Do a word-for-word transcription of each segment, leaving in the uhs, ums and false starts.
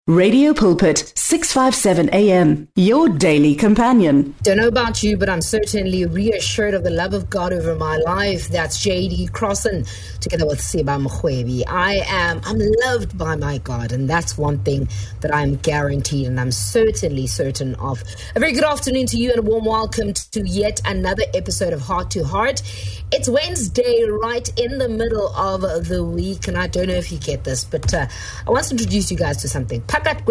Radio Pulpit, six fifty-seven A M, your daily companion. Don't know about you, but I'm certainly reassured of the love of God over my life. That's J D Crossan, together with Siba Mkhwebi. I am, I'm loved by my God, and that's one thing that I'm guaranteed, and I'm certainly certain of. A very good afternoon to you, and a warm welcome to yet another episode of Heart to Heart. It's Wednesday, right in the middle of the week, and I don't know if you get this, but uh, I want to introduce you guys to something.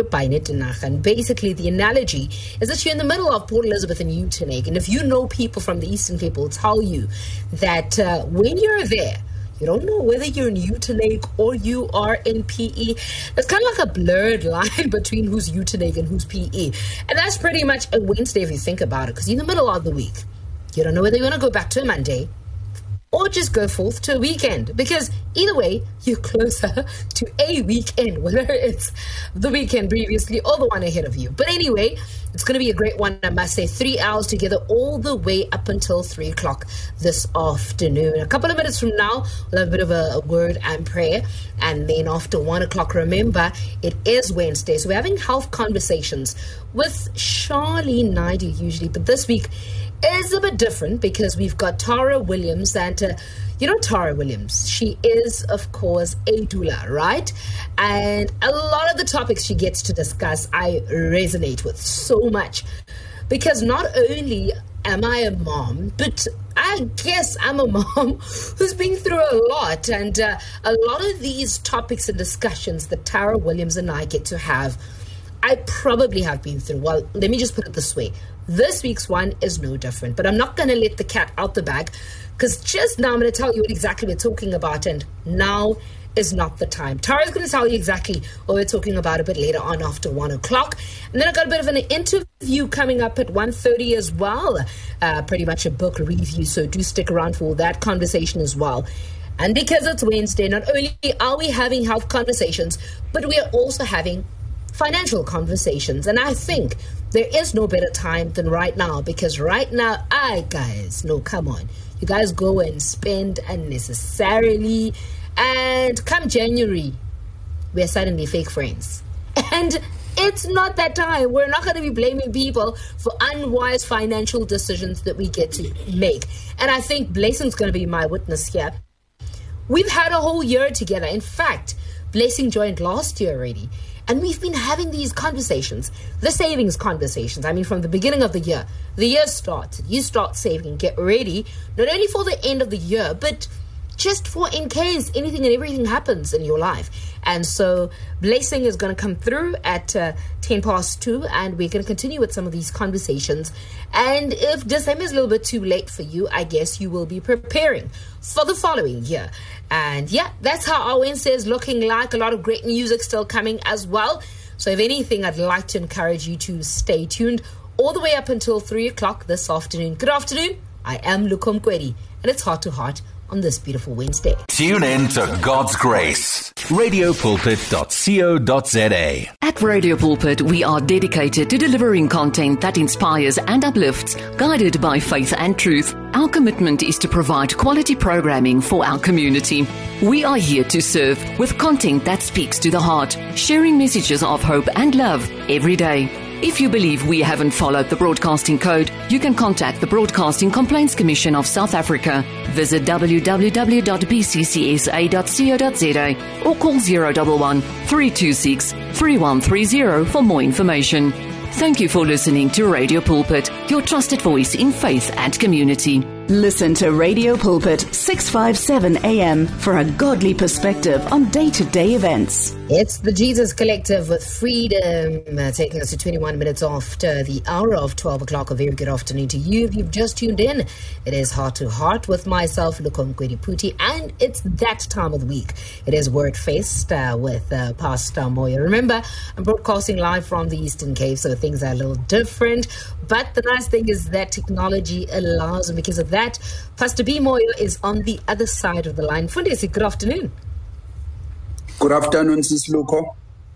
And basically, the analogy is that you're in the middle of Port Elizabeth and Uitenhage, and if you know people from the Eastern Cape, will tell you that uh, when you're there, you don't know whether you're in Uitenhage or you are in P E. There's kind of like a blurred line between who's Uitenhage and who's P E. And that's pretty much a Wednesday if you think about it, because you're in the middle of the week. You don't know whether you want to go back to a Monday or just go forth to a weekend, because either way, you're closer to a weekend, whether it's the weekend previously or the one ahead of you. But anyway, it's going to be a great one, I must say. Three hours together all the way up until three o'clock this afternoon. A couple of minutes from now, we'll have a bit of a, a word and prayer. And then after one o'clock, remember, it is Wednesday, so we're having health conversations with Charlene Naidu usually, but this week is a bit different because we've got Tara Williams, and uh, you know Tara Williams, she is of course a doula, right? And a lot of the topics she gets to discuss I resonate with so much, because not only am I a mom, but I guess I'm a mom who's been through a lot, and uh, a lot of these topics and discussions that Tara Williams and I get to have, I probably have been through. Well, let me just put it this way. This week's one is no different, but I'm not going to let the cat out the bag, because just now I'm going to tell you what exactly we're talking about, and now is not the time. Tara's going to tell you exactly what we're talking about a bit later on after one o'clock. And then I've got a bit of an interview coming up at one thirty as well, uh, pretty much a book review, so do stick around for that conversation as well. And because it's Wednesday, not only are we having health conversations, but we are also having financial conversations. And I think there is no better time than right now, because right now, I guys, no, come on. You guys go and spend unnecessarily, and come January, we're suddenly fake friends. And it's not that time. We're not going to be blaming people for unwise financial decisions that we get to make. And I think Blessing's going to be my witness here. We've had a whole year together. In fact, Blessing joined last year already. And we've been having these conversations, the savings conversations. I mean, from the beginning of the year, the year starts. You start saving, get ready, not only for the end of the year, but just for in case anything and everything happens in your life. And so Blessing is going to come through at uh, ten past two, and we're going to continue with some of these conversations. And if December is a little bit too late for you, I guess you will be preparing for the following year. And yeah, that's how our Wednesday is looking like. A lot of great music still coming as well. So if anything, I'd like to encourage you to stay tuned all the way up until three o'clock this afternoon. Good afternoon. I am Lukom Kwedi, and it's Heart to Heart on this beautiful Wednesday. Tune in to God's Grace. radio pulpit dot co dot za. At Radio Pulpit, we are dedicated to delivering content that inspires and uplifts, guided by faith and truth. Our commitment is to provide quality programming for our community. We are here to serve with content that speaks to the heart, sharing messages of hope and love every day. If you believe we haven't followed the broadcasting code, you can contact the Broadcasting Complaints Commission of South Africa. Visit w w w dot b c c s a dot co dot za or call zero one one, three two six, three one three zero for more information. Thank you for listening to Radio Pulpit, your trusted voice in faith and community. Listen to Radio Pulpit, six fifty-seven A M for a godly perspective on day-to-day events. It's the Jesus Collective with Freedom, uh, taking us to twenty-one minutes after the hour of twelve o'clock. A very good afternoon to you. If you've just tuned in, it is Heart to Heart with myself, Lukom Kwedi, and it's that time of the week. It is Word Fest uh, with uh, Pastor Moyo. Remember, I'm broadcasting live from the Eastern Cape, so things are a little different. But the nice thing is that technology allows, and because of that, Pastor B. Moyo is on the other side of the line. Fundisi, good afternoon. Good afternoon, Sis Luko.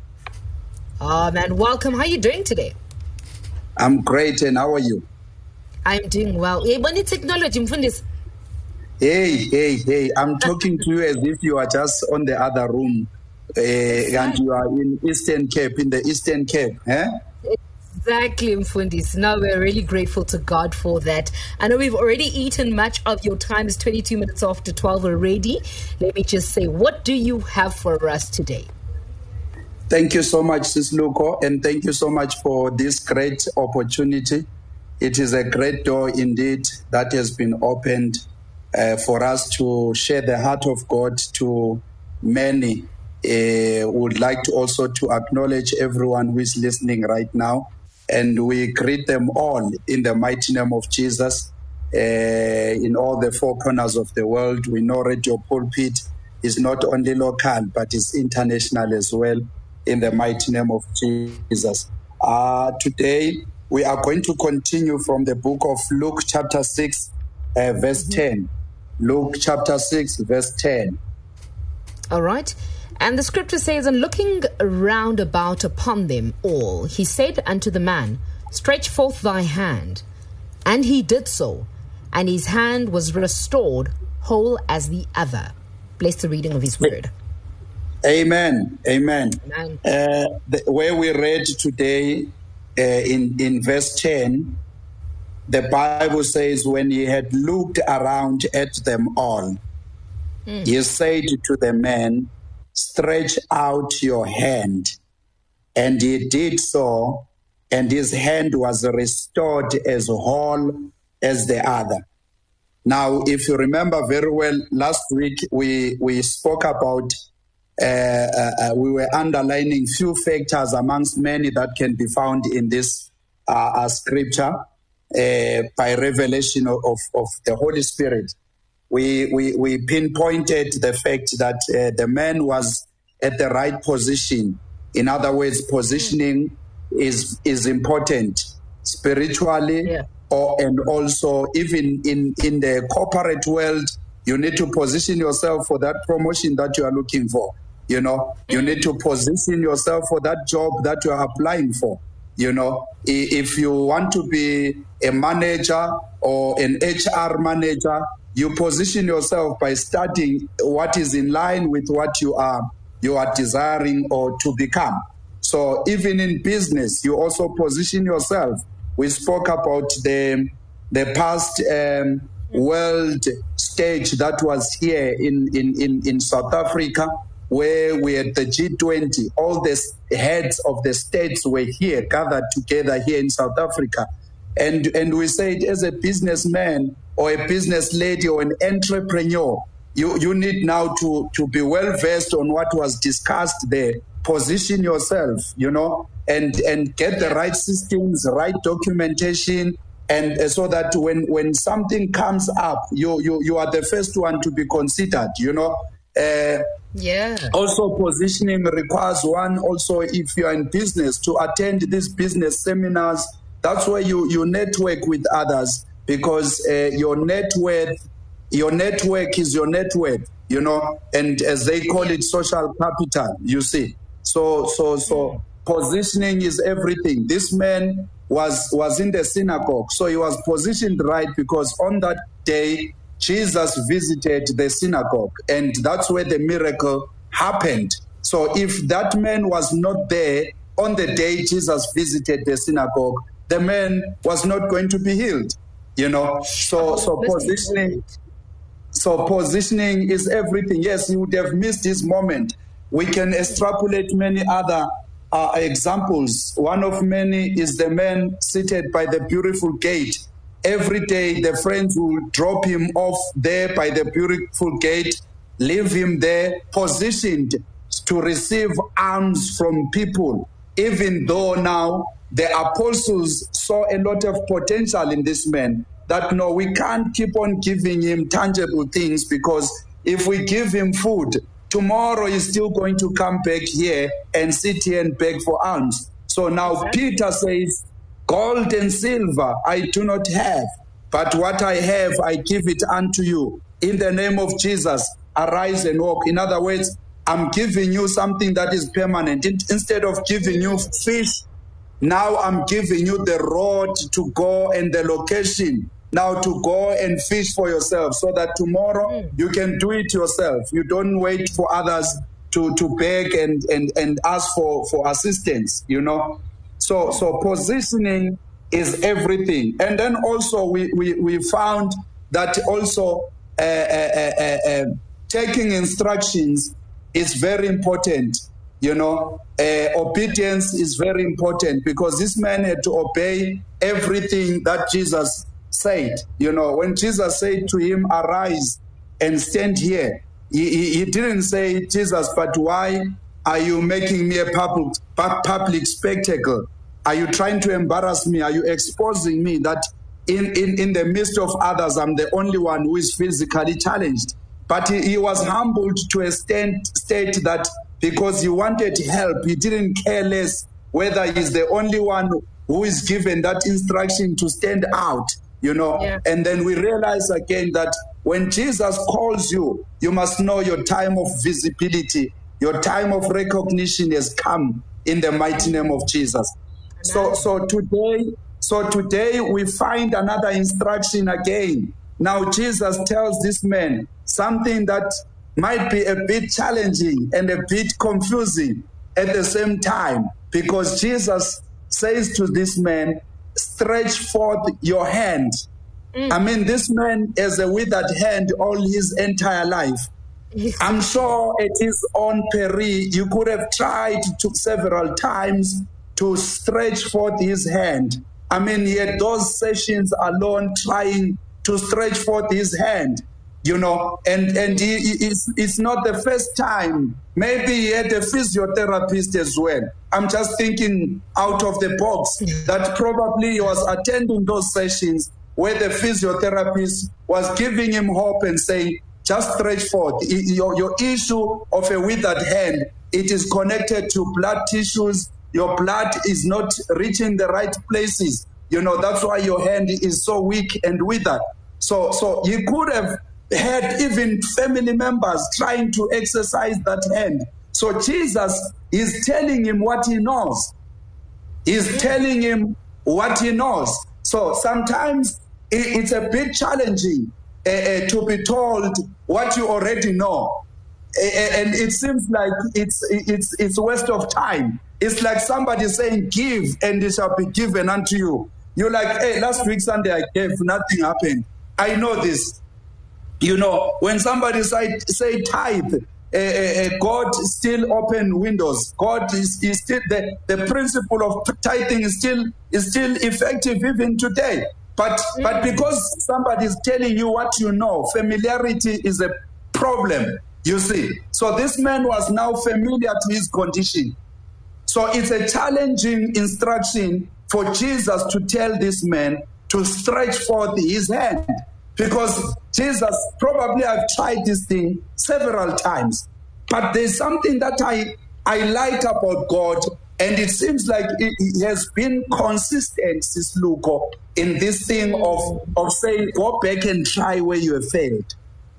Oh, man, welcome. How are you doing today? I'm great, and how are you? I'm doing well. Hey, when it's technology, Mfundis. Hey, hey, hey, I'm talking to you as if you are just on the other room uh, and you are in Eastern Cape, in the Eastern Cape. Eh? Exactly, Mfundisi. Now we're really grateful to God for that. I know we've already eaten much of your time. It's twenty-two minutes after twelve already. Let me just say, what do you have for us today? Thank you so much, Sis Luko, and thank you so much for this great opportunity. It is a great door indeed that has been opened uh, for us to share the heart of God to many. Uh, would like to also to acknowledge everyone who is listening right now. And we greet them all in the mighty name of Jesus uh, in all the four corners of the world. We know Radio Pulpit is not only local, but is international as well in the mighty name of Jesus. Uh, today, we are going to continue from the book of Luke chapter six, uh, verse mm-hmm. ten. Luke chapter six, verse ten. All right. And the scripture says, and looking round about upon them all, he said unto the man, stretch forth thy hand. And he did so, and his hand was restored, whole as the other. Bless the reading of his word. Amen. Amen. Amen. Uh, the, where we read today uh, in, in verse ten, the Bible says, when he had looked around at them all, mm. he said to the man, stretch out your hand. And he did so, and his hand was restored as whole as the other. Now, if you remember very well, last week we, we spoke about, uh, uh, we were underlining few factors amongst many that can be found in this uh, uh, scripture uh, by revelation of, of the Holy Spirit. We, we, we pinpointed the fact that uh, the man was at the right position. In other words, positioning is is important spiritually, yeah. or and also even in, in the corporate world, you need to position yourself for that promotion that you are looking for. You know, you need to position yourself for that job that you are applying for. You know, if you want to be a manager or an H R manager, you position yourself by studying what is in line with what you are you are desiring or to become. So even in business, you also position yourself. We spoke about the the past um, world stage that was here in, in, in, in South Africa, where we had the G twenty. All the heads of the states were here, gathered together here in South Africa. And, and we said, as a businessman or a business lady or an entrepreneur, you, you need now to, to be well versed on what was discussed there. Position yourself, you know, and, and get the right systems, right documentation, and uh, so that when, when something comes up, you, you, you are the first one to be considered, you know. Uh, yeah. Also, positioning requires one, also, if you are in business, to attend these business seminars. That's where you, you network with others, because uh, your net worth, your network is your net worth, you know, and as they call it, social capital, you see. So, so, so positioning is everything. This man was, was in the synagogue, so he was positioned right, because on that day, Jesus visited the synagogue, and that's where the miracle happened. So if that man was not there on the day Jesus visited the synagogue, the man was not going to be healed, you know. So, so positioning, so positioning is everything. Yes, he would have missed his moment. We can extrapolate many other uh, examples. One of many is the man seated by the beautiful gate. Every day, the friends will drop him off there by the beautiful gate, leave him there, positioned to receive alms from people, even though now the apostles saw a lot of potential in this man, that no, we can't keep on giving him tangible things, because if we give him food, tomorrow he's still going to come back here and sit here and beg for alms. So now Peter says, gold and silver I do not have, but what I have I give it unto you. In the name of Jesus, arise and walk. In other words, I'm giving you something that is permanent. Instead of giving you fish, now I'm giving you the road to go and the location. Now to go and fish for yourself, so that tomorrow you can do it yourself. You don't wait for others to, to beg and, and, and ask for, for assistance, you know. So so positioning is everything. And then also we, we, we found that also uh, uh, uh, uh, taking instructions is very important, you know. Uh, obedience is very important because this man had to obey everything that Jesus said. You know, when Jesus said to him, arise and stand here, he, he, he didn't say, Jesus, but why are you making me a public, public spectacle? Are you trying to embarrass me? Are you exposing me that in, in, in the midst of others, I'm the only one who is physically challenged? But he, he was humbled to a state, state that because he wanted help, he didn't care less whether he's the only one who is given that instruction to stand out, you know. Yeah. And then we realize again that when Jesus calls you, you must know your time of visibility, your time of recognition has come in the mighty name of Jesus. So, so today, so today we find another instruction again. Now Jesus tells this man something that might be a bit challenging and a bit confusing at the same time, because Jesus says to this man, stretch forth your hand. Mm. I mean, this man has a withered hand all his entire life. I'm sure at his own peril, you could have tried to several times to stretch forth his hand. I mean, he had those sessions alone trying to stretch forth his hand, you know, and, and he, he, it's, it's not the first time. Maybe he had a physiotherapist as well. I'm just thinking out of the box that probably he was attending those sessions where the physiotherapist was giving him hope and saying, just stretch forth. Your, your issue of a withered hand, it is connected to blood tissues. Your blood is not reaching the right places. You know, that's why your hand is so weak and withered. So, so you could have had even family members trying to exercise that hand. So Jesus is telling him what he knows. He's telling him what he knows. So sometimes it's a bit challenging uh, uh, to be told what you already know. Uh, and it seems like it's, it's, it's a waste of time. It's like somebody saying, give and it shall be given unto you. You're like, hey, last week Sunday I gave, nothing happened. I know this. You know, when somebody say, say tithe, uh, uh, God still open windows. God is, is still, the, the principle of tithing is still, is still effective even today. But, but because somebody is telling you what you know, familiarity is a problem, you see. So this man was now familiar to his condition. So it's a challenging instruction for Jesus to tell this man to stretch forth his hand, because Jesus probably have tried this thing several times. But there's something that I, I like about God, and it seems like he has been consistent, Sis Luko, in this thing of, of saying, go back and try where you have failed.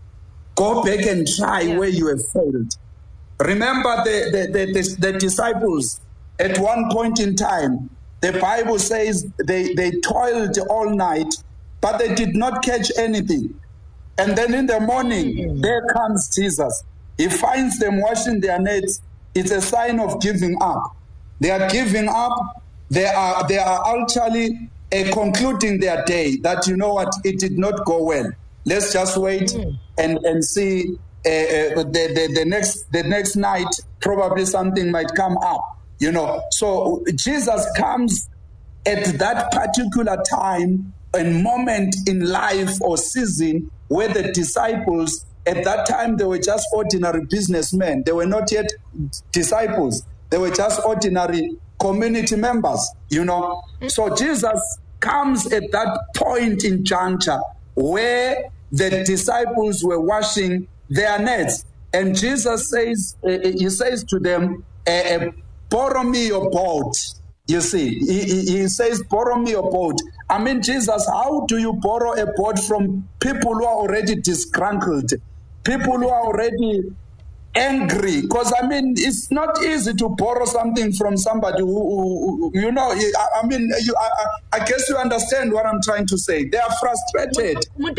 Go back and try yeah. where you have failed. Remember the, the, the, the, the disciples at one point in time, the Bible says they, they toiled all night, but they did not catch anything. And then in the morning, there comes Jesus. He finds them washing their nets. It's a sign of giving up. They are giving up. They are, they are actually uh, concluding their day that, you know what, it did not go well. Let's just wait mm. and, and see uh, uh, the, the, the, next, the next night, probably something might come up. You know, so Jesus comes at that particular time and moment in life or season where the disciples, at that time, they were just ordinary businessmen. They were not yet disciples. They were just ordinary community members, you know. So Jesus comes at that point in juncture where the disciples were washing their nets. And Jesus says, uh, he says to them, uh, uh, borrow me your boat. You see, he, he, he says, borrow me your boat. I mean, Jesus, how do you borrow a boat from people who are already disgruntled, people who are already angry, because I mean it's not easy to borrow something from somebody who, who, who you know. I, I mean, you, I, I guess you understand what I'm trying to say. They are frustrated. Umuntu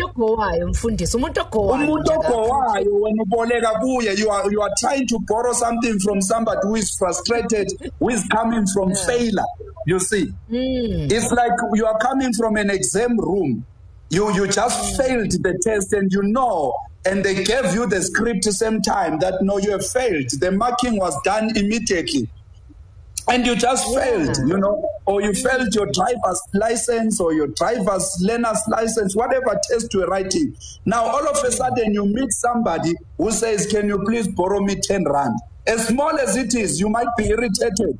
ogowayo, when uboleka kuye, you are you are trying to borrow something from somebody who is frustrated, who is coming from yeah. failure. You see, mm. it's like you are coming from an exam room. You you just mm. failed the test, and you know. And they gave you the script the same time that no, you have failed. The marking was done immediately. And you just yeah. failed, you know, or you failed your driver's license or your driver's learner's license, whatever test you're writing. Now, all of a sudden, you meet somebody who says, can you please borrow me ten rand? As small as it is, you might be irritated.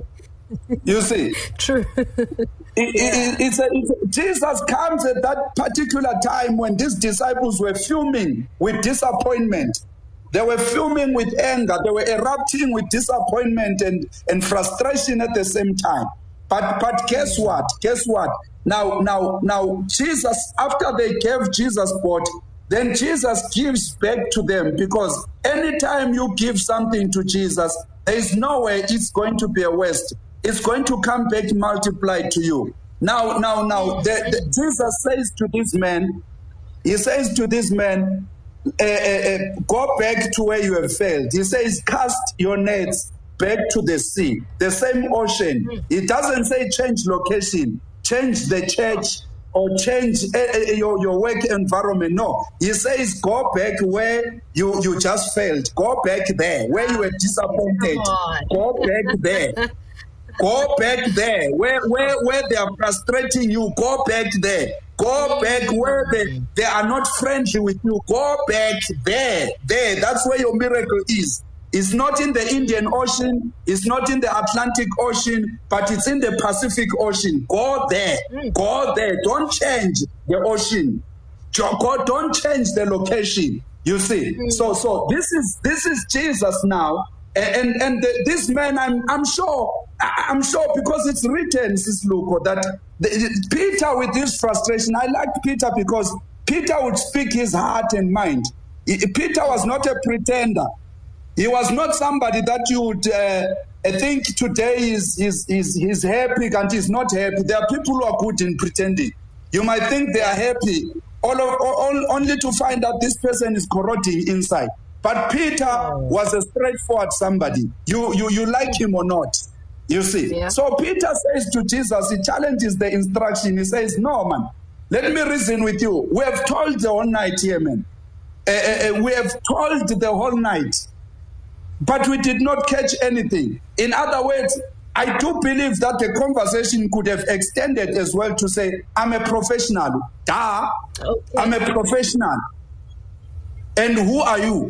You see? True. It, it, it's a, it's a, Jesus comes at that particular time when these disciples were fuming with disappointment. They were fuming with anger. They were erupting with disappointment and, and frustration at the same time. But but guess what? Guess what? Now now now Jesus, after they gave Jesus board, then Jesus gives back to them, because anytime you give something to Jesus, there is no way it's going to be a waste. It's going to come back multiplied to you. Now, now, now, the, the, Jesus says to this man, he says to this man, uh, uh, uh, go back to where you have failed. He says, cast your nets back to the sea, the same ocean. It doesn't say change location, change the church, or change uh, uh, your, your work environment. No, he says, go back where you, you just failed. Go back there, where you were disappointed. Go back there. Go back there. Where, where, where they are frustrating you, go back there. Go back where they, they are not friendly with you. Go back there. There. That's where your miracle is. It's not in the Indian Ocean. It's not in the Atlantic Ocean, but it's in the Pacific Ocean. Go there. Go there. Don't change the ocean. Go, don't change the location. You see. So, so this is, this is Jesus now. And and the, this man, I'm I'm sure, I'm sure because it's written, Sis Luko, that the, the, Peter with this frustration. I liked Peter because Peter would speak his heart and mind. He, Peter was not a pretender. He was not somebody that you would uh, think today is is is he's happy and he's not happy. There are people who are good in pretending. You might think they are happy, all, of, all only to find out this person is corroding inside. But Peter was a straightforward somebody. You, you, you like him or not, you see. Yeah. So Peter says to Jesus, he challenges the instruction. He says, no, man, let me reason with you. We have toiled the whole night here, man. Uh, uh, we have toiled the whole night, but we did not catch anything. In other words, I do believe that the conversation could have extended as well to say, I'm a professional. Duh. Okay. I'm a professional. And who are you?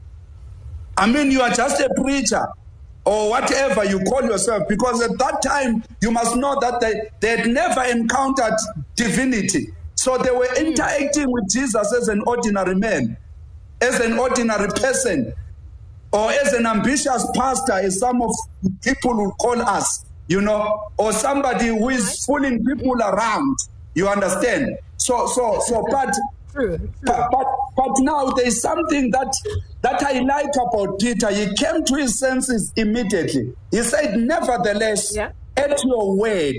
I mean, you are just a preacher or whatever you call yourself, because at that time, you must know that they, they had never encountered divinity. So they were interacting with Jesus as an ordinary man, as an ordinary person, or as an ambitious pastor, as some of people will call us, you know, or somebody who is fooling people around. You understand? So, so, so, but... True, true. But, but but now there is something that that I like about Peter. He came to his senses immediately. He said, nevertheless, yeah. at your word,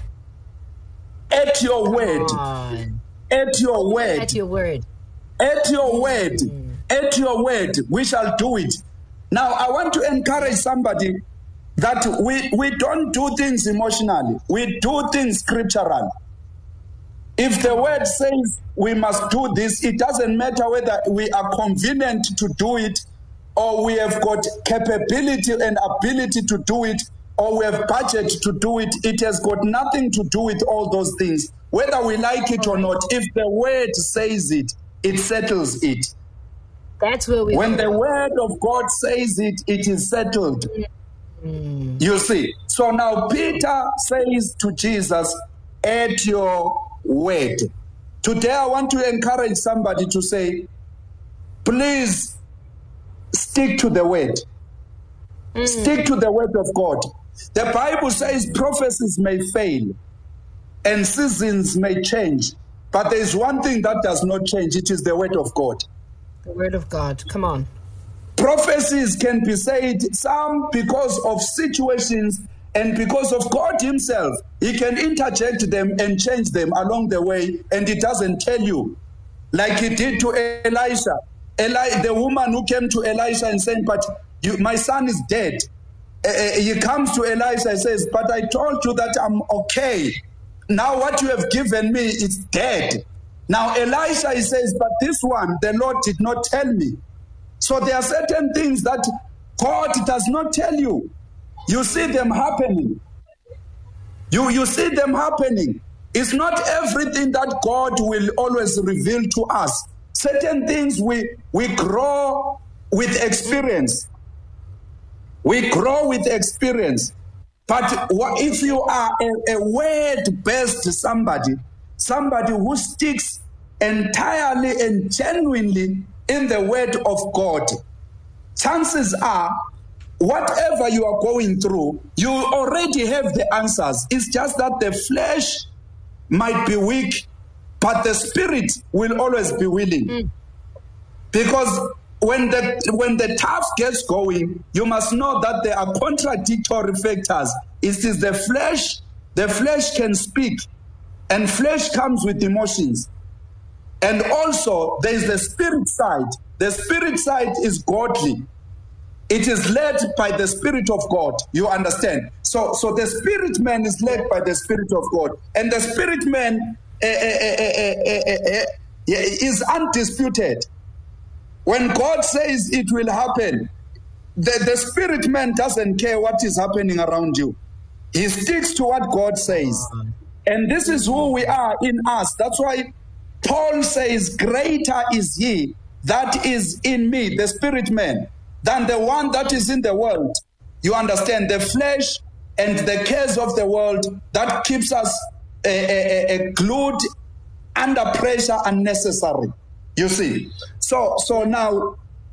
at your Come word, on. at your word, at your word, at your word, mm. at your word, we shall do it. Now, I want to encourage somebody that we, we don't do things emotionally. We do things scripturally. If the word says we must do this, it doesn't matter whether we are convenient to do it, or we have got capability and ability to do it, or we have budget to do it. It has got nothing to do with all those things. Whether we like it or not, if the word says it, it settles it. That's where we When the word of God says it, it is settled. Mm. You see. So now Peter says to Jesus, at your word. Today I want to encourage somebody to say, please stick to the word. Mm. Stick to the word of God. The Bible says prophecies may fail and seasons may change, but there is one thing that does not change. It is the word of God. The word of God. Come on. Prophecies can be said, some because of situations and because of God himself. He can interject them and change them along the way, and he doesn't tell you. Like he did to Elisha. Eli, the woman who came to Elisha and saying, but you, my son is dead. Uh, he comes to Elisha and says, but I told you that I'm okay. Now what you have given me is dead. Now Elisha, he says, but this one, the Lord did not tell me. So there are certain things that God does not tell you. You see them happening. You, you see them happening. It's not everything that God will always reveal to us. Certain things we, we grow with experience. We grow with experience. But if you are a, a word-based somebody, somebody who sticks entirely and genuinely in the word of God, chances are, whatever you are going through, you already have the answers. It's just that the flesh might be weak, but the spirit will always be willing. Mm. Because when the when the tough gets going, you must know that there are contradictory factors. It is the flesh. The flesh can speak, and flesh comes with emotions. And also, there is the spirit side. The spirit side is godly. It is led by the Spirit of God. You understand? So, so the spirit man is led by the Spirit of God, and the spirit man uh, uh, uh, uh, uh, uh, is undisputed. When God says it will happen, the, the spirit man doesn't care what is happening around you. He sticks to what God says. And this is who we are in us. That's why Paul says, greater is he that is in me, the spirit man, than the one that is in the world. You understand? The flesh and the cares of the world, that keeps us uh, uh, uh, glued under pressure unnecessary. You see? So so now,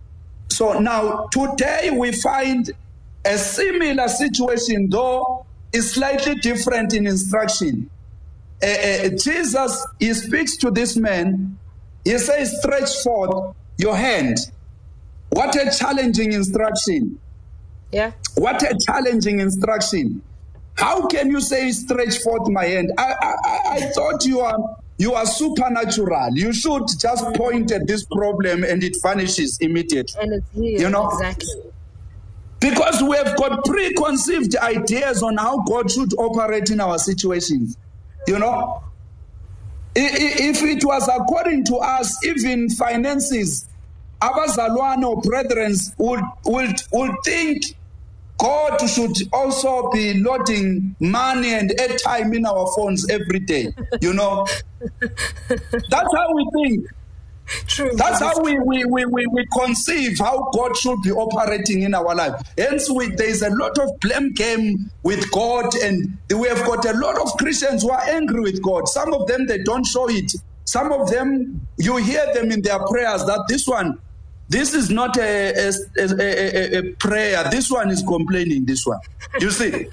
so now today we find a similar situation, though it's slightly different in instruction. Uh, uh, Jesus, he speaks to this man. He says, stretch forth your hand. What a challenging instruction. Yeah. What a challenging instruction. How can you say stretch forth my hand? I, I, I thought you are you are supernatural. You should just point at this problem and it vanishes immediately. And it's here. You know? Exactly. Because we have got preconceived ideas on how God should operate in our situations. You know? If it was according to us, even finances, abazalwane or brethren would, would, would think God should also be loading money and airtime in our phones every day. You know? That's how we think. True. That's how we, we, we, we, we conceive how God should be operating in our life. Hence, we, there's a lot of blame game with God, and we have got a lot of Christians who are angry with God. Some of them, they don't show it. Some of them, you hear them in their prayers that this one, this is not a, a, a, a, a prayer. This one is complaining, this one. You see?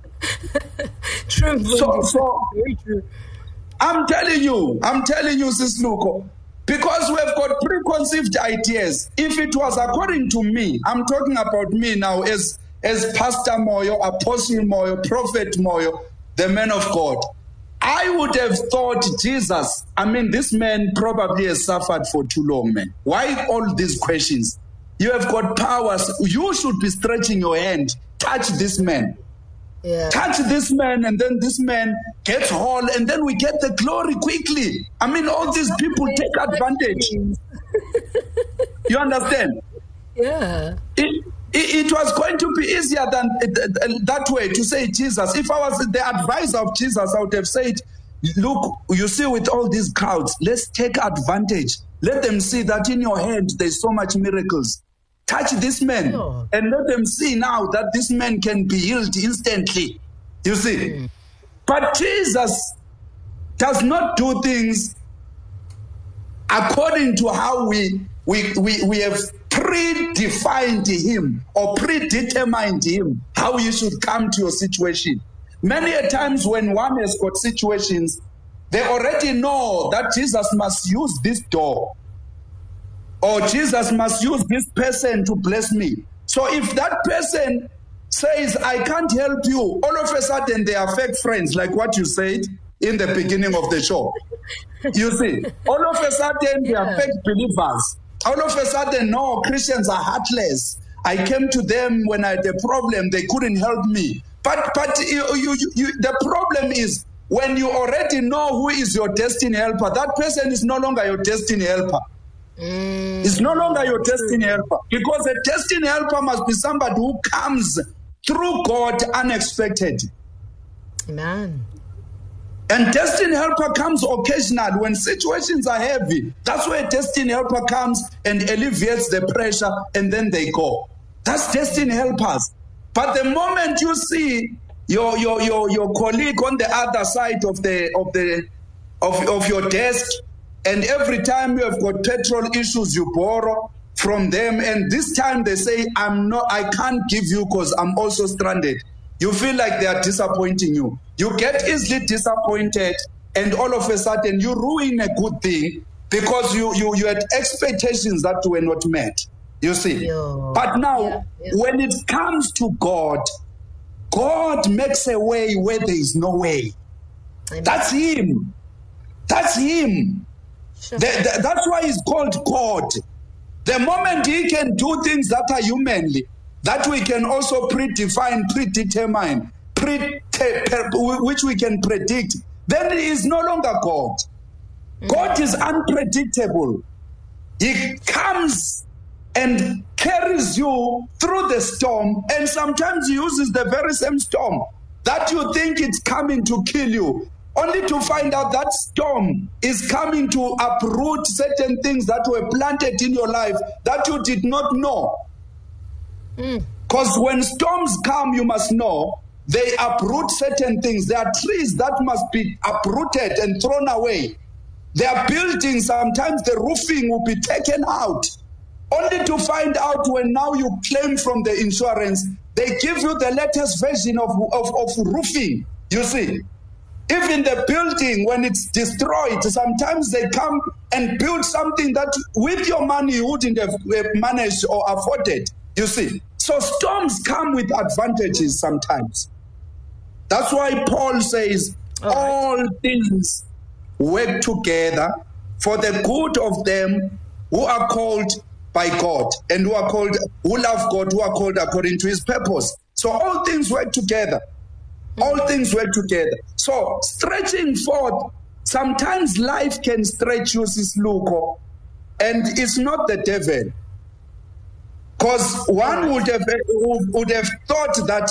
True. So, so Very true. I'm telling you, I'm telling you, Sis Luko, because we have got preconceived ideas. If it was according to me, I'm talking about me now as, as Pastor Moyo, Apostle Moyo, Prophet Moyo, the man of God. I would have thought, Jesus, I mean, this man probably has suffered for too long, man. Why all these questions? You have got powers. You should be stretching your hand. Touch this man. Yeah. Touch this man, and then this man gets whole, and then we get the glory quickly. I mean, all these people take advantage. You understand? Yeah. It, it, it was going to be easier than that way to say Jesus. If I was the advisor of Jesus, I would have said, look, you see with all these crowds, let's take advantage. Let them see that in your hand there's so much miracles. Touch this man, sure, and let them see now that this man can be healed instantly. You see? Mm. But Jesus does not do things according to how we, we, we, we have predefined him or predetermined him, how you should come to your situation. Many a times when one has got situations, they already know that Jesus must use this door. or Jesus must use this person to bless me. So if that person says, I can't help you, all of a sudden they are fake friends, like what you said in the beginning of the show. You see, all of a sudden they are fake believers. All of a sudden, no, Christians are heartless. I came to them when I had a problem, they couldn't help me. But but you, you, you, the problem is when you already know who is your destiny helper, that person is no longer your destiny helper. Mm. It's no longer your destiny helper, because a destiny helper must be somebody who comes through God unexpected. Amen. And destiny helper comes occasionally when situations are heavy. That's where destiny helper comes and alleviates the pressure, and then they go. That's destiny helpers. But the moment you see your your your, your colleague on the other side of the of the of, of your desk, and every time you have got petrol issues, you borrow from them, and this time they say, I'm not, I can't give you because I'm also stranded. You feel like they are disappointing you. You get easily disappointed, and all of a sudden you ruin a good thing because you you, you had expectations that were not met. You see. Yeah. But now, yeah, yeah. when it comes to God, God makes a way where there is no way. Amen. That's Him. That's Him. Sure. The, the, that's why He's called God. The moment He can do things that are humanly, that we can also predefine, predetermine, pre- which we can predict, then He is no longer God. Mm. God is unpredictable. He comes and carries you through the storm, and sometimes He uses the very same storm that you think it's coming to kill you, only to find out that storm is coming to uproot certain things that were planted in your life that you did not know. Because mm. when storms come, you must know they uproot certain things. There are trees that must be uprooted and thrown away. There are buildings, sometimes the roofing will be taken out, only to find out when now you claim from the insurance, they give you the latest version of, of, of roofing. You see, even the building, when it's destroyed, sometimes they come and build something that with your money you wouldn't have managed or afforded. You see, so storms come with advantages sometimes. That's why Paul says, all, right. all things work together for the good of them who are called by God, and who are called, who love God, who are called according to His purpose. So all things work together. All mm-hmm. things work together. So stretching forth, sometimes life can stretch you, Sis Luko, and it's not the devil. Because one would have, would have thought that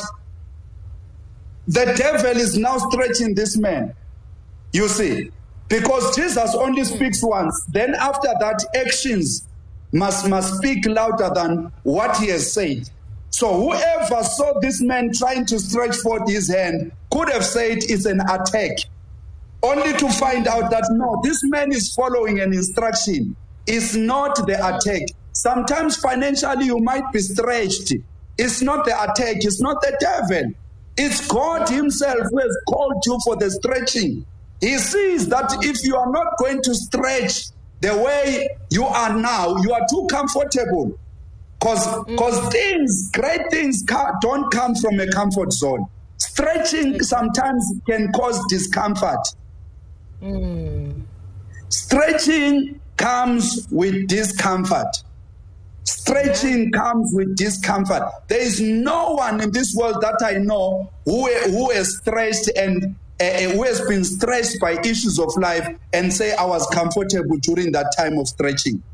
the devil is now stretching this man. You see, because Jesus only speaks once. Then after that, actions must, must speak louder than what He has said. So whoever saw this man trying to stretch forth his hand could have said it's an attack, only to find out that no, this man is following an instruction. It's not the attack. Sometimes financially you might be stretched. It's not the attack. It's not the devil. It's God Himself who has called you for the stretching. He sees that if you are not going to stretch the way you are now, you are too comfortable. Because because things, great things ca- don't come from a comfort zone. Stretching sometimes can cause discomfort. Mm. Stretching comes with discomfort. Stretching comes with discomfort. There is no one in this world that I know who, who is stretched and uh, who has been stretched by issues of life and say I was comfortable during that time of stretching.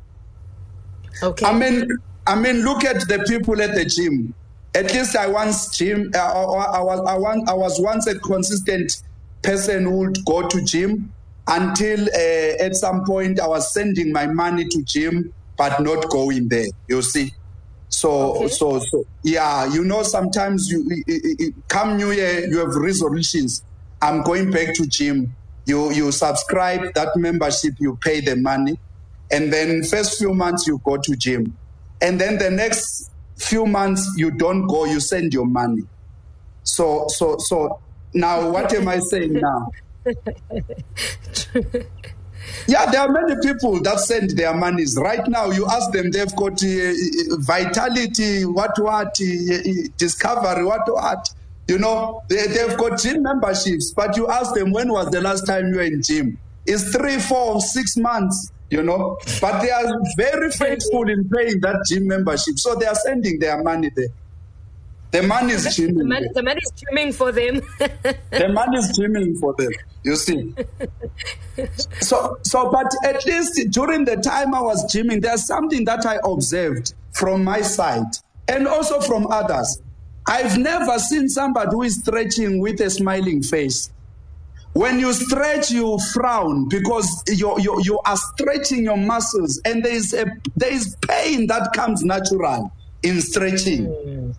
Okay. I mean, I mean, look at the people at the gym. At least I once gym. Uh, I, I was I, want, I was once a consistent person who would go to gym until uh, at some point I was sending my money to gym but not going there. You see, so okay. so so yeah. You know, sometimes you it, it, come New Year, you have resolutions. I'm going back to gym. You you subscribe that membership, you pay the money, and then first few months you go to gym. And then the next few months you don't go, you send your money. So, so, so now what am I saying now? Yeah, there are many people that send their monies. Right now, you ask them, they've got uh, Vitality, what, what, uh, Discovery, what, what. You know, they, they've got gym memberships, but you ask them, when was the last time you were in gym? It's three, four, six months, you know. But they are very faithful in paying that gym membership. So they are sending their money there. The money is gymming. The money, the money is gymming for them. The money is gymming for them, you see. So, so, but at least during the time I was gymming, there's something that I observed from my side and also from others. I've never seen somebody who is stretching with a smiling face. When you stretch, you frown because you you you are stretching your muscles, and there is a there is pain that comes natural in stretching. Mm.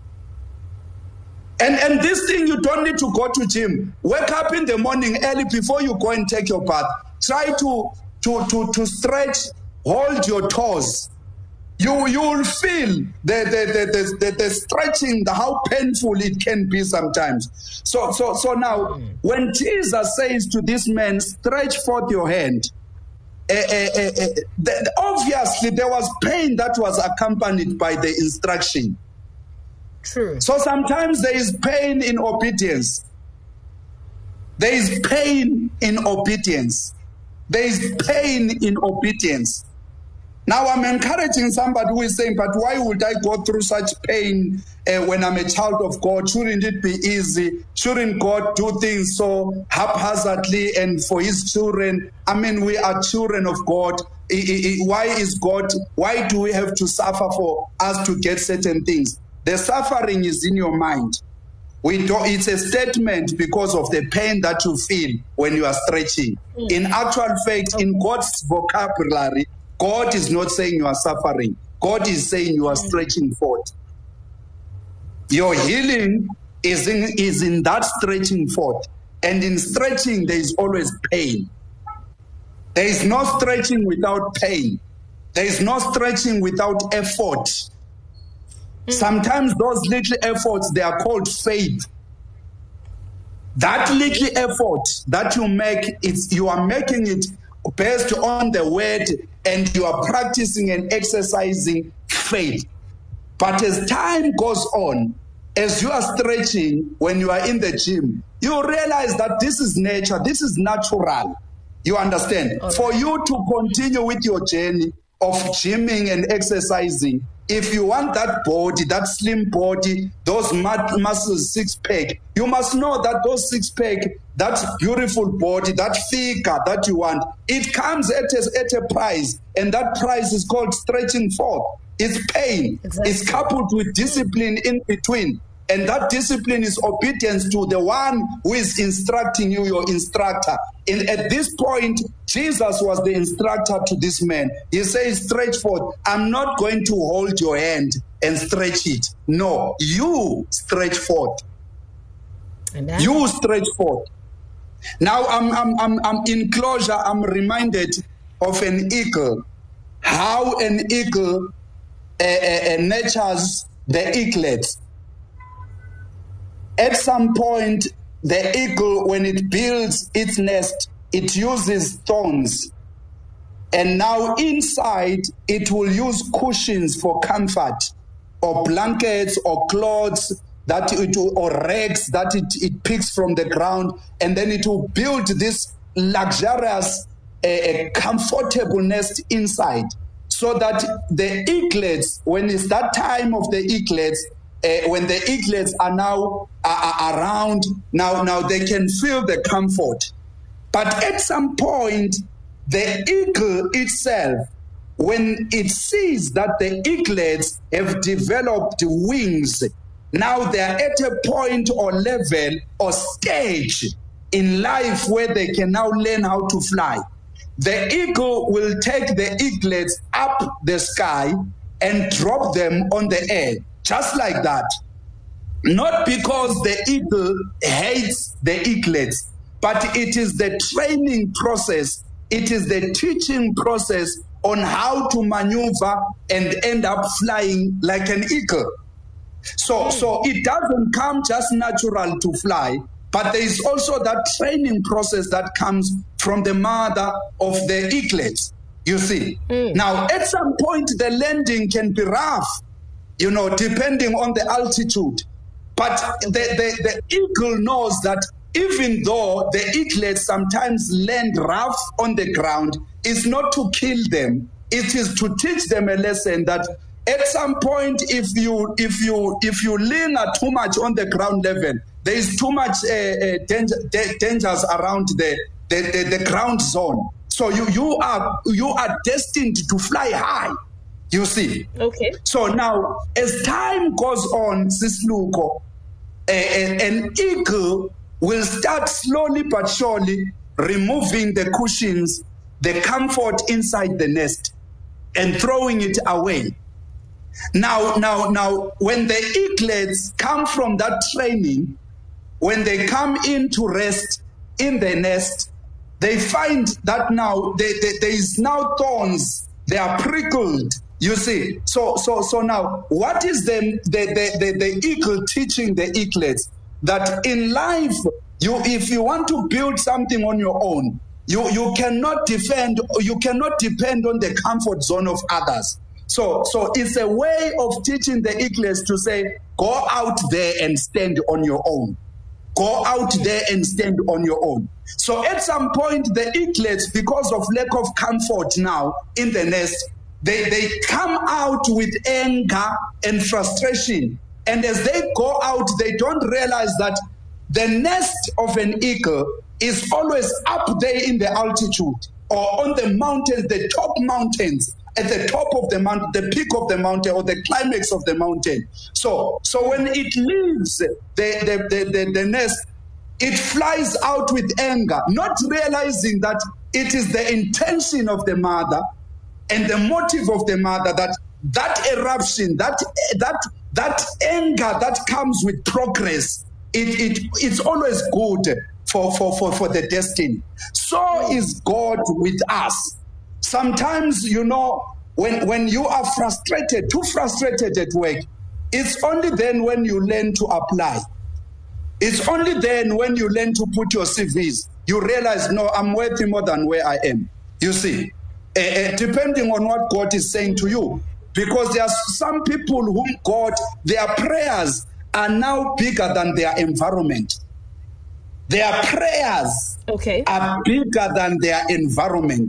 And and this thing, you don't need to go to gym. Wake up in the morning early before you go and take your bath. Try to to to to stretch. Hold your toes. You you will feel the the the the, the, the stretching, the how painful it can be sometimes. So so so now, when Jesus says to this man, "Stretch forth your hand," uh, uh, uh, uh, the, obviously there was pain that was accompanied by the instruction. True. So sometimes there is pain in obedience. There is pain in obedience. There is pain in obedience. Now I'm encouraging somebody who is saying, but why would I go through such pain uh, when I'm a child of God? Shouldn't it be easy? Shouldn't God do things so haphazardly and for his children? I mean, we are children of God. I, I, why is God, why do we have to suffer for us to get certain things? The suffering is in your mind. We don't, it's a statement because of the pain that you feel when you are stretching. Mm. In actual fact, in God's vocabulary, God is not saying you are suffering. God is saying you are stretching forth. Your healing is in, is in that stretching forth. And in stretching, there is always pain. There is no stretching without pain. There is no stretching without effort. Sometimes those little efforts, they are called faith. That little effort that you make, it's, you are making it based on the word, and you are practicing and exercising faith. But as time goes on, as you are stretching, when you are in the gym, you realize that this is nature, this is natural. You understand? Okay. For you to continue with your journey of gymming and exercising, if you want that body, that slim body, those muscles, six-pack, you must know that those six-pack, that beautiful body, that figure that you want, it comes at a, at a price, and that price is called stretching forth. It's pain. Exactly. It's coupled with discipline in between. And that discipline is obedience to the one who is instructing you, your instructor. And at this point, Jesus was the instructor to this man. He says, stretch forth. I'm not going to hold your hand and stretch it. No, you stretch forth. Amen. You stretch forth. Now, I'm, I'm, I'm, I'm in closure, I'm reminded of an eagle. How an eagle uh, uh, nurtures the eaglets. At some point, the eagle, when it builds its nest, it uses thorns. And now inside, it will use cushions for comfort, or blankets, or clothes, that it will, or rags that it, it picks from the ground. And then it will build this luxurious, uh, comfortable nest inside. So that the eaglets, when it's that time of the eaglets, Uh, when the eaglets are now uh, around, now, now they can feel the comfort. But at some point, the eagle itself, when it sees that the eaglets have developed wings, now they are at a point or level or stage in life where they can now learn how to fly. The eagle will take the eaglets up the sky and drop them on the air. Just like that. Not because the eagle hates the eaglets, but it is the training process, it is the teaching process on how to maneuver and end up flying like an eagle. So, so it doesn't come just natural to fly, but there is also that training process that comes from the mother of the eaglets, you see. Mm. Now, at some point, the landing can be rough, you know, depending on the altitude. But the, the, the eagle knows that even though the eaglets sometimes land rough on the ground, it's not to kill them. It is to teach them a lesson that at some point, if you if you if you linger too much on the ground level, there is too much uh, uh, danger, da- dangers around the the, the the ground zone. So you you are you are destined to fly high. You see. Okay. So now, as time goes on, Sisluko, uh, an eagle will start slowly but surely removing the cushions, the comfort inside the nest, and throwing it away. Now, now, now, when the eaglets come from that training, when they come in to rest in the nest, they find that now they, they, there is now thorns. They are prickled. You see. So, so, so now, what is the the, the, the the eagle teaching the eaglets? That in life, you if you want to build something on your own, you you cannot defend. You cannot depend on the comfort zone of others. So, so it's a way of teaching the eaglets to say, go out there and stand on your own. Go out there and stand on your own. So at some point, the eaglets, because of lack of comfort now in the nest, they, they come out with anger and frustration. And as they go out, they don't realize that the nest of an eagle is always up there in the altitude or on the mountains, the top mountains. At the top of the mountain, the peak of the mountain, or the climax of the mountain. So, so when it leaves the, the, the, the, the nest, it flies out with anger, not realizing that it is the intention of the mother and the motive of the mother that that eruption, that that that anger that comes with progress, it, it it's always good for, for, for, for the destiny. So is God with us. Sometimes, you know, when, when you are frustrated, too frustrated at work, it's only then when you learn to apply. It's only then when you learn to put your C Vs, you realize, no, I'm worthy more than where I am. You see, uh, uh, depending on what God is saying to you. Because there are some people whom God, their prayers are now bigger than their environment. Their prayers okay. are bigger than their environment.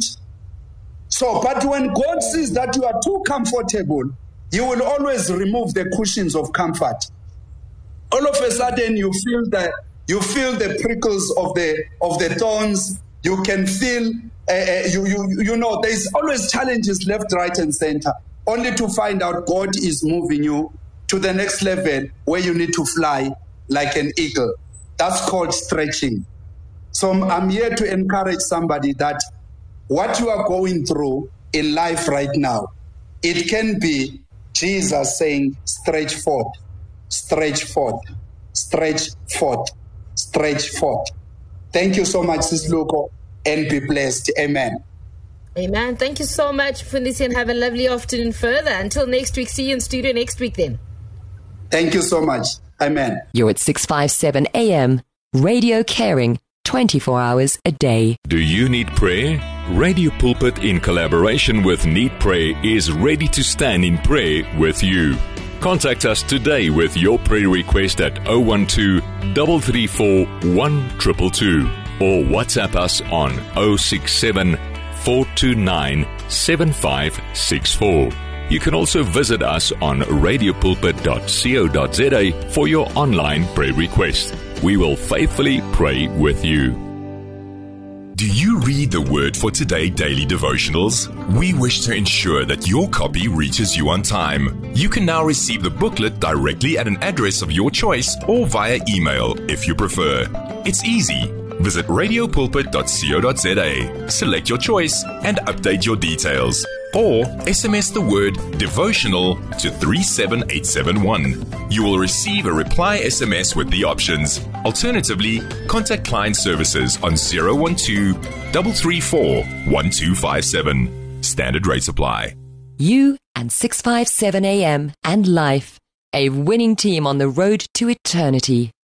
So, but when God sees that you are too comfortable, He will always remove the cushions of comfort. All of a sudden, you feel the you feel the prickles of the of the thorns. You can feel uh, you you you know there's always challenges left, right, and center. Only to find out God is moving you to the next level where you need to fly like an eagle. That's called stretching. So I'm here to encourage somebody that what you are going through in life right now, it can be Jesus saying, stretch forth, stretch forth, stretch forth, stretch forth. Thank you so much, Sis Luko, and be blessed. Amen. Amen. Thank you so much, Fundisi, and have a lovely afternoon further. Until next week, see you in studio next week then. Thank you so much. Amen. You're at six fifty-seven A M, Radio Caring, twenty-four hours a day. Do you need prayer? Radio Pulpit, in collaboration with Need Prayer, is ready to stand in prayer with you. Contact us today with your prayer request at zero one two, three three four, one two two two or WhatsApp us on zero six seven, four two nine, seven five six four. You can also visit us on radio pulpit dot co dot za for your online prayer request. We will faithfully pray with you. Do you read the Word for Today daily devotionals? We wish to ensure that your copy reaches you on time. You can now receive the booklet directly at an address of your choice or via email if you prefer. It's easy. Visit radio pulpit dot co dot za, select your choice, and update your details. Or S M S the word devotional to three seven eight seven one. You will receive a reply S M S with the options. Alternatively, contact client services on zero one two, three three four, one two five seven. Standard rates apply. You and six fifty-seven A M and Life, a winning team on the road to eternity.